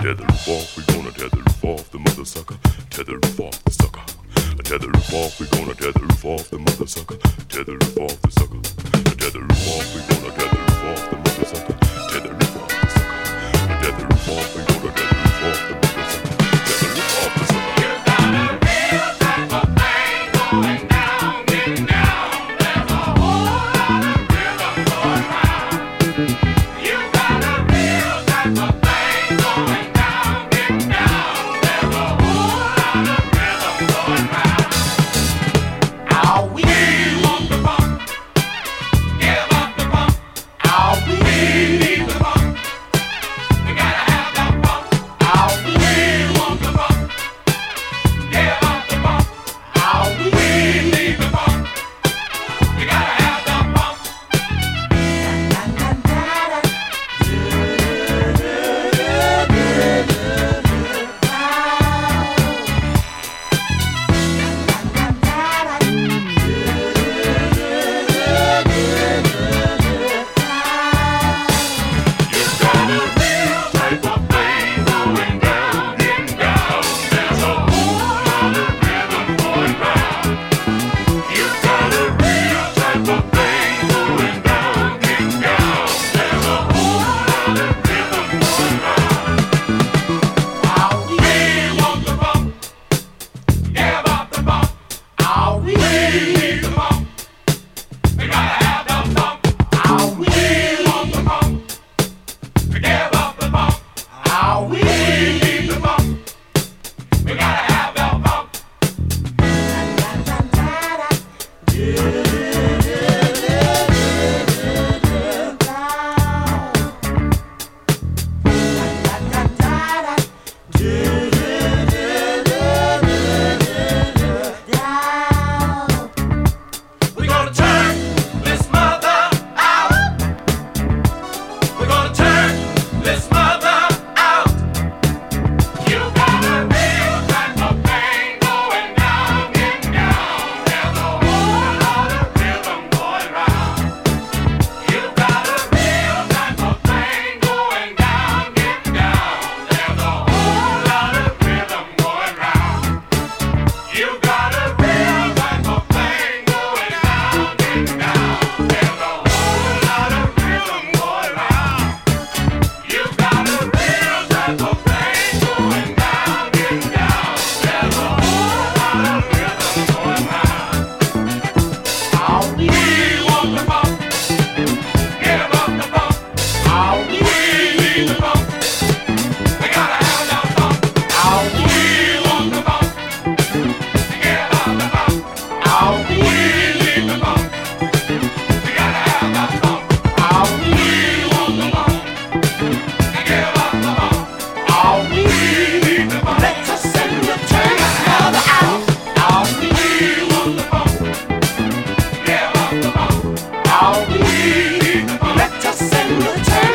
Tether roof off, we gonna tether roof off the mother sucker. Tether roof off the sucker. Tether roof off, we gonna tether roof off the mother sucker. Tether roof off the sucker. Tether roof off, we gonna tether roof off the mother sucker. Tether roof off the sucker. Tether roof off, we gonna tether roof off the mother sucker. Tether roof off the sucker. You got a real type of thing going down, getting down. There's a whole lot of rhythm going round. You got a real type of thing going down, getting down. There's a whole lot of rhythm going round. All we want the bump, give up the bump. All we need the bump. We gotta have the bump. All we want the bump, give up the bump. All we need the bump. We gotta have the bump. You got a real type of thing going down, getting down. There's a whole lot of rhythm going round. You got a real type of thing going down, getting down. There's a whole lot of rhythm going round. All we want the bump, give up the bump. All we need the bump. We gotta have the bump. All we want the bump. We give up the bump. All we need the bump. We gotta have the bump. We're gonna turn this mother out. We're gonna turn this mother out. You got a real type of thing going down, getting down. There's a whole lot of rhythm going round. You got a real type of thing going down, getting down. There's a whole lot of rhythm going round. You got a real type of thing going down, getting down. There's a whole lot of rhythm going round. You got a real type of thing going down, getting down. There's a whole lot of rhythm going round. All we want the bump, give up the bump. All we need the bump. We gotta have the bump. All we want the bump, give up the bump. All we need the bump. We gotta have the bump. All we want the bump, give up the bump. All we need the bump. Let us send the turn mother out. All we want the bump, give up the bump. All we need the bump. Let us send the turn.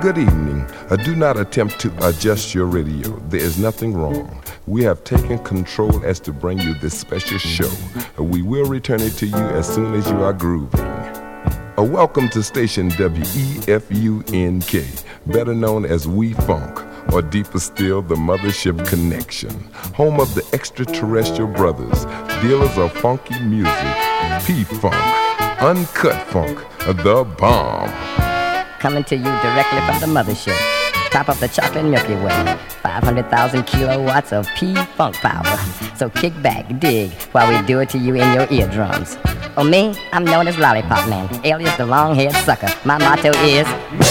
Good evening. Do not attempt to adjust your radio. There is nothing wrong. We have taken control as to bring you this special show. We will return it to you as soon as you are grooving. Welcome to station WEFUNK, better known as We Funk, or deeper still, the Mothership Connection, home of the extraterrestrial brothers, dealers of funky music, P-Funk, Uncut Funk, the bomb. Coming to you directly from the Mothership, top of the chocolate Milky Way, 500,000 kilowatts of P-Funk power. So kick back, dig, while we do it to you in your eardrums. Oh, me, I'm known as Lollipop Man, alias the long-haired sucker. My motto is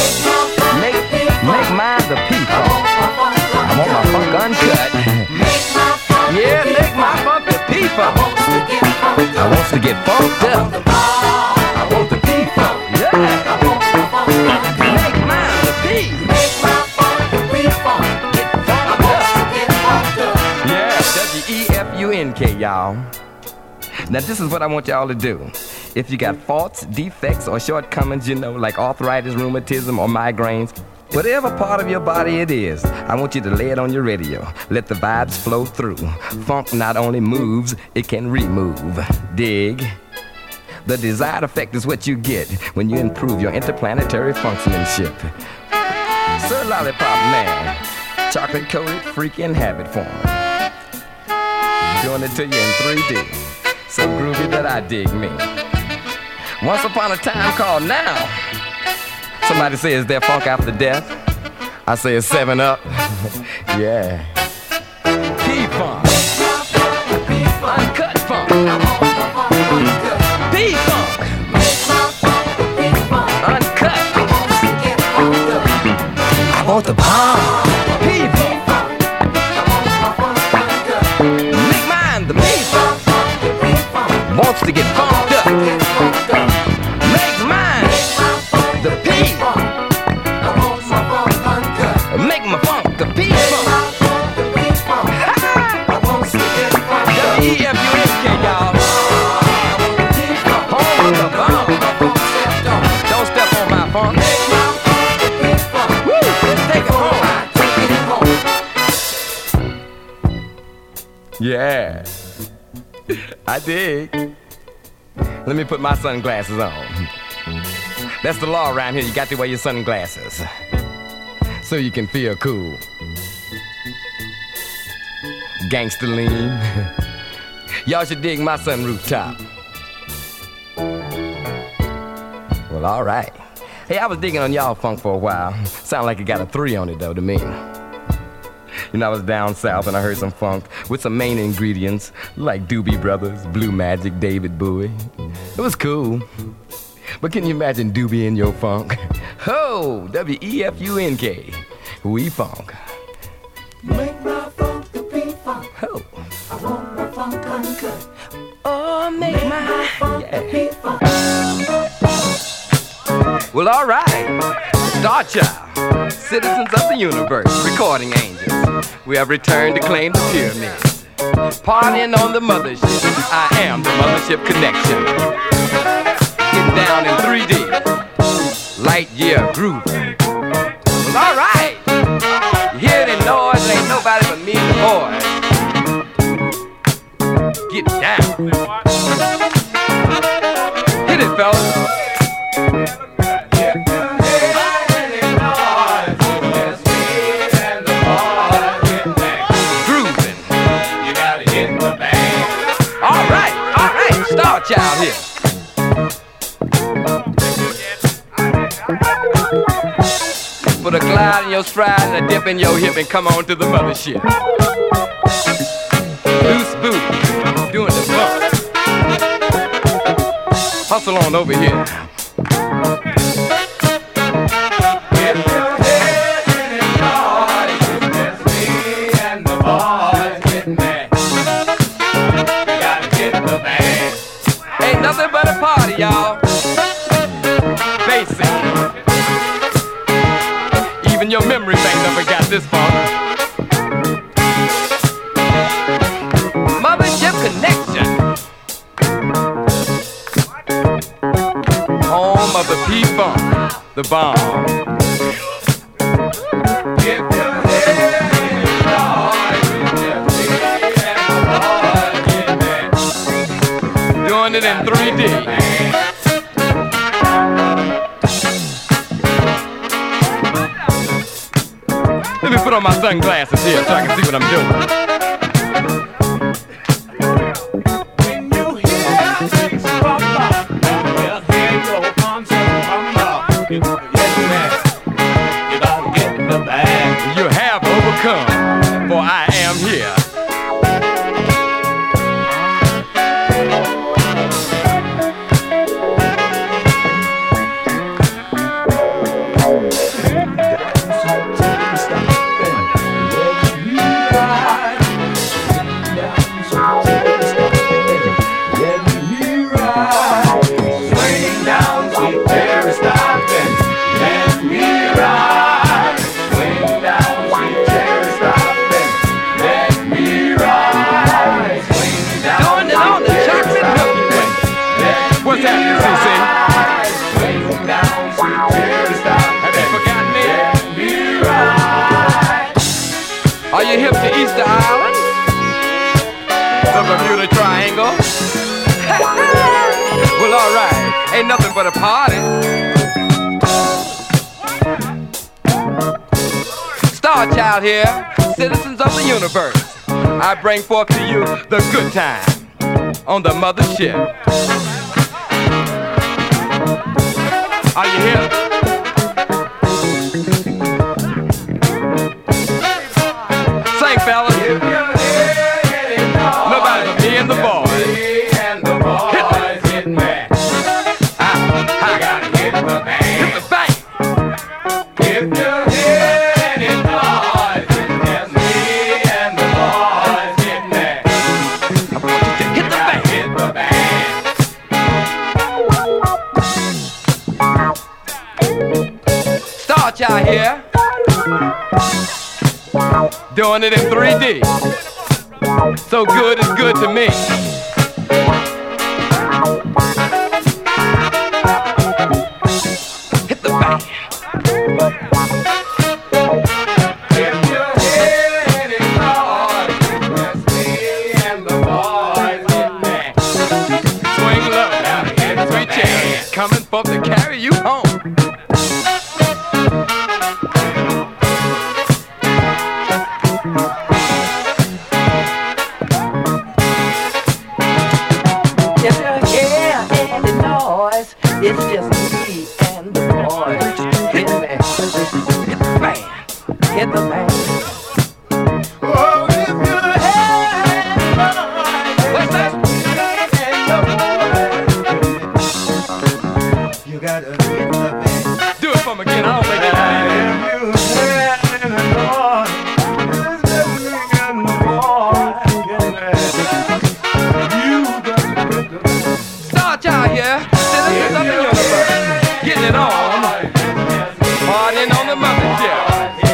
Make mine the P-Funk. I want my funk uncut. Yeah, make my funk the P-Funk. I want to get funked up. I want the P-Funk. Yeah. Make mine the P. Make my funk the P-Funk. Get funked up. Yeah, WEFUNK, y'all. Now this is what I want y'all to do. If you got faults, defects, or shortcomings, you know, like arthritis, rheumatism, or migraines, whatever part of your body it is, I want you to lay it on your radio. Let the vibes flow through. Funk not only moves, it can remove. Dig? The desired effect is what you get when you improve your interplanetary functionship. Sir Lollipop Man, chocolate-coated freaking habit former. Doing it to you in 3D. So groovy that I dig me. Once upon a time called now. Somebody say, is there funk after death? I say it's 7-Up. Yeah. P-Funk. Uncut funk. P-Funk. Uncut. I want the bomb. P-Funk. Make mine the P-Funk. Wants to get funked up. Make mine the P. Make my funk the P-Funk. WEFUNK, y'all. Home of the bomb. Don't step on my funk. Woo, let's take it home. Yeah, I dig. Let me put my sunglasses on. That's the law around here. You got to wear your sunglasses so you can feel cool. Gangsta lean. Y'all should dig my sunroof top. Well, all right. Hey, I was digging on y'all funk for a while. Sound like it got a 3 on it, though, to me. You know, I was down south and I heard some funk with some main ingredients like Doobie Brothers, Blue Magic, David Bowie. It was cool. But can you imagine Doobie in your funk? Ho! WEFUNK. We funk. Make my funk the P-Funk. Ho! I want my funk uncut. Oh, make my funk yeah. the P-Funk. Well, all right. Star Child, citizens of the universe, recording angels. We have returned to claim the pyramids. Partying on the mothership. I am the Mothership Connection. Getting down in 3D. Light year groove. Well, all right. You hear the noise? There ain't nobody but me and the boys. Get down. Hit it, fellas. Star Child here. Put a glide in your stride and a dip in your hip and come on to the mothership. Loose booty, doing the bump. Hustle on over here. Get your head in it, boys. It's me and the boys getting mad. You gotta get the band. Ain't nothing but a party, y'all. Basic. Even your memory bank never got this far. Mothership Connection. Home of the P-Funk, the bomb. Doing it in 3D. Let me put on my sunglasses here so I can see what I'm doing. When you hear things from up, well, hear your concept from up. Yes, man. You gotta get in the bag. You have overcome, for I am here. Are you hip to Easter Island? The Bermuda Triangle? Well, alright, ain't nothing but a party. Star Child here, citizens of the universe. I bring forth to you the good time on the mothership. Are you here? Sing, fellas. Nobody but me and the boys. Hit me. I gotta hit the bang. Hit the bang. If you hear any noise, it's me and the boys. Hit me. I want you to hit the bang. Hit the bang. Star Child here. Doing it in 3D. So good is good to me. Hit the bang. If you hear any noise, it's me and the boys. Hit me. Swing low, now hit sweet chariot coming forth to carry you home. It's just me and the boys. Hit me. Hit the bang. Hit the bang. Oh, if you had what's that? You gotta hit the bang. Do it for me again. I don't think it's Star Child here, citizens of the universe, getting it on, partying on the mothership.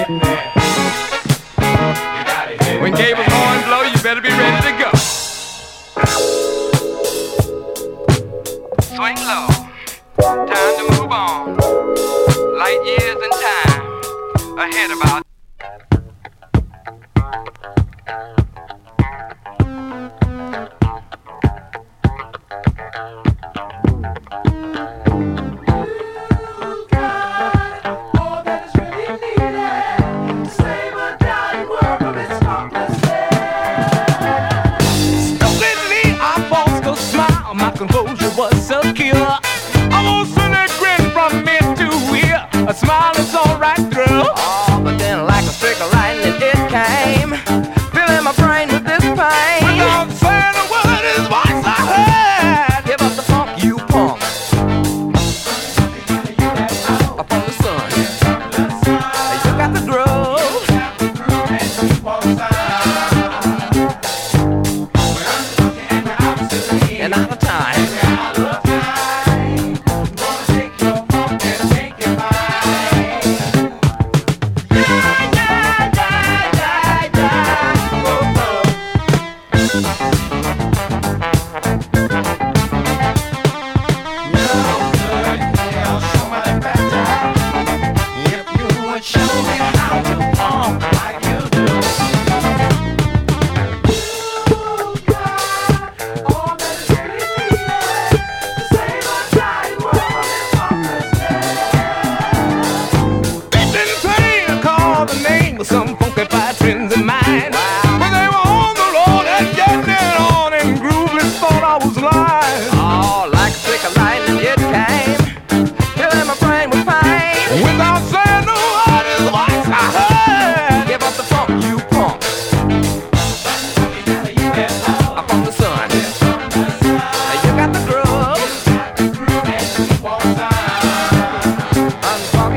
When Gable's horn blow, you better be ready to go. Swing low, time to move on. Light years in time, ahead about. Composure was secure. I won't send that grin from me to ear. A smile is all right through. Oh, but then like a streak of lightning it came, filling my brain.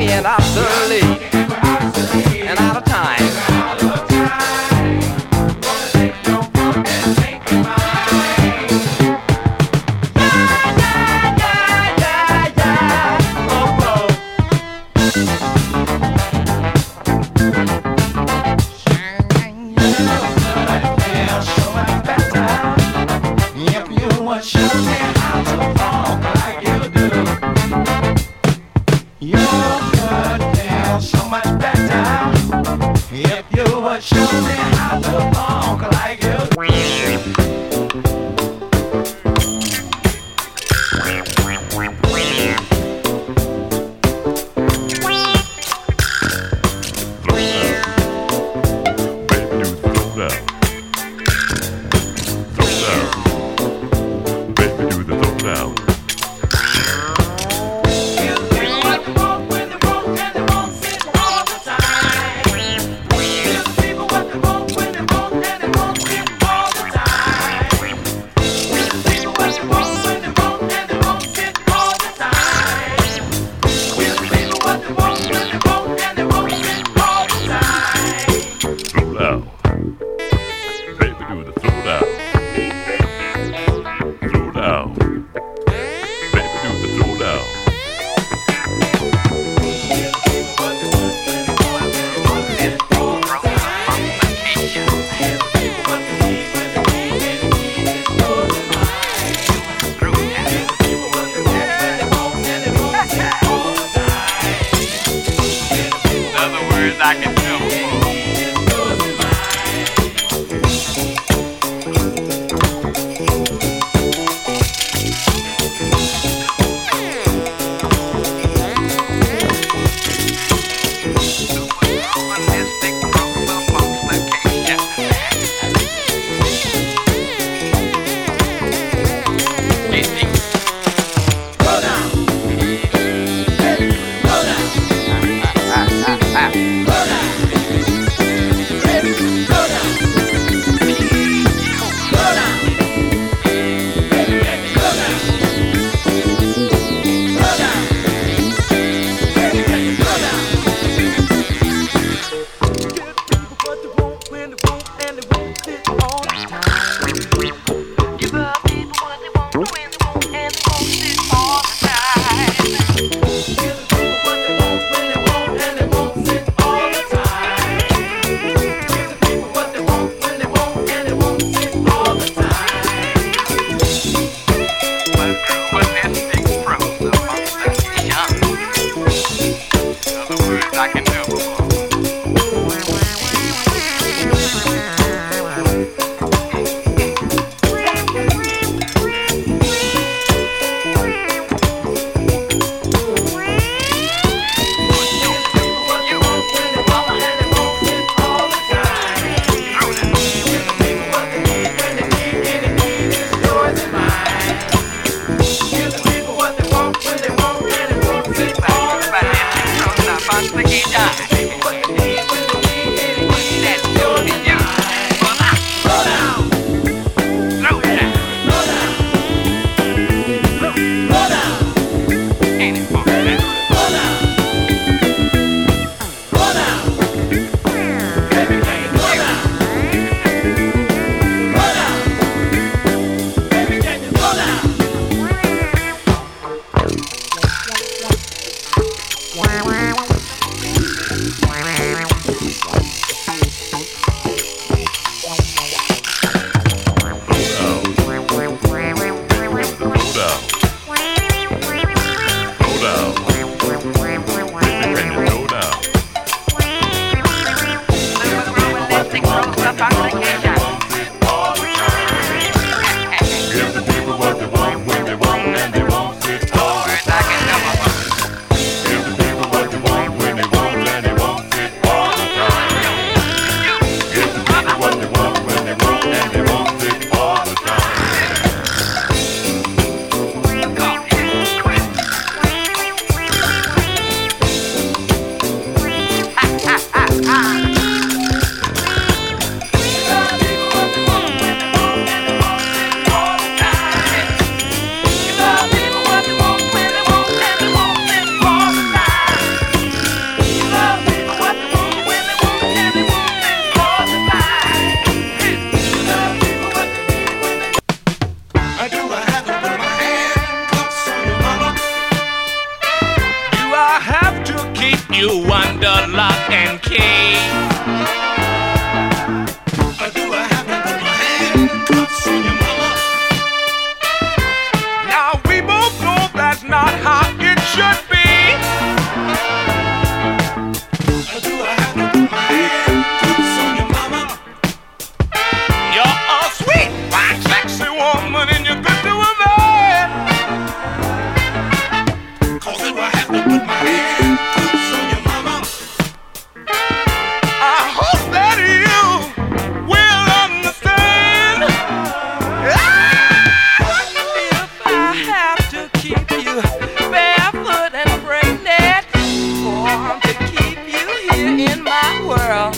being obsolete and out of time. you under lock and key? Or do I have to put my handcuffs on your mama? Now we both know that's not how it should be. Or do I have to put my handcuffs on your mama? You're a sweet, fine, sexy woman and you're good to a man. Cause if I have to put my handcuffs on your mama, I hope that you will understand. If I have to keep you barefoot and pregnant, or to keep you here in my world,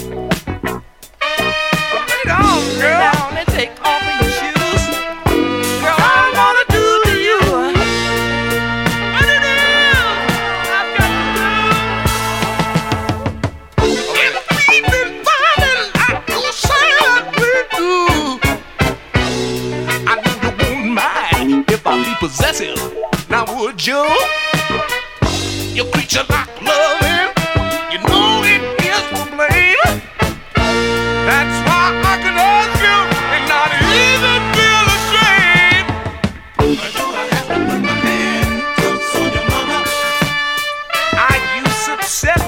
lay down and take off your shoes. Girl, I'm gonna do to you what it is I've got to do. If we've been falling like you said we do, I know you won't mind if I be possessive. Now would you? You creature like loving, you know it is for blame. That's why I can ask you and not even feel ashamed. Or do I have to put my handcuffs on your mama? Are you successful?